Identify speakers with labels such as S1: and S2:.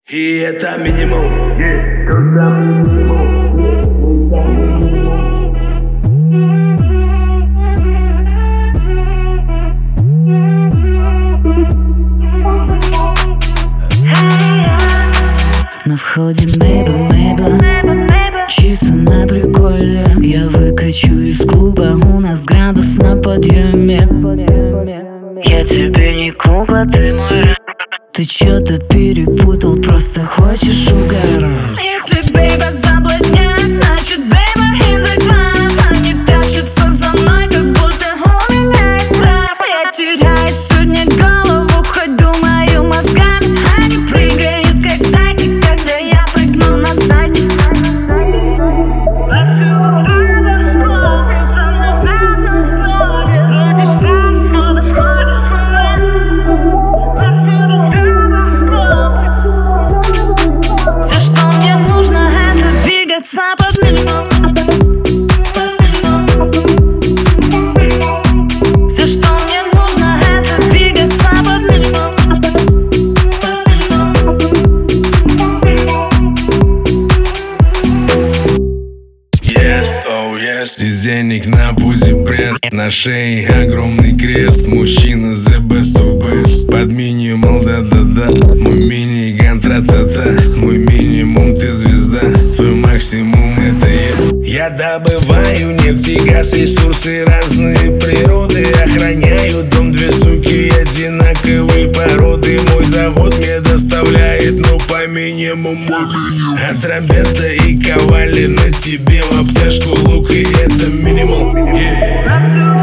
S1: И это минимум. Это минимум.
S2: На входе Мейбл, чисто на приколе. Я выкачу из клуба, у нас градус на подъеме. Я тебе не Куба, ты мой рэп. Ты чё-то перепутал, просто хочешь угорать. Если бейба заблудняет, значит бейба in the club. Они тащатся за мной, как будто у меня есть рэп. Я теряю сегодня голову, хоть думаю мозгами. Они прыгают как зайки, когда я прыгну на задник. Все, что мне нужно, это двигаться под минимум. Все, что мне нужно, это двигаться под минимум.
S1: Yes, oh yes. Из денег на пузе пресс, на шее огромный крест. Мужчина the best of best. Под минимум, да-да-да. Мой миниган, тра-та-та. Мой минимум, ты звезда. Твой максимум, это я добываю нефть и газ, ресурсы разные природы. Охраняю дом, две суки одинаковой породы. Мой завод мне доставляет, ну по минимуму. От Роберта и Ковали на тебе в обтяжку лук, и это минимум.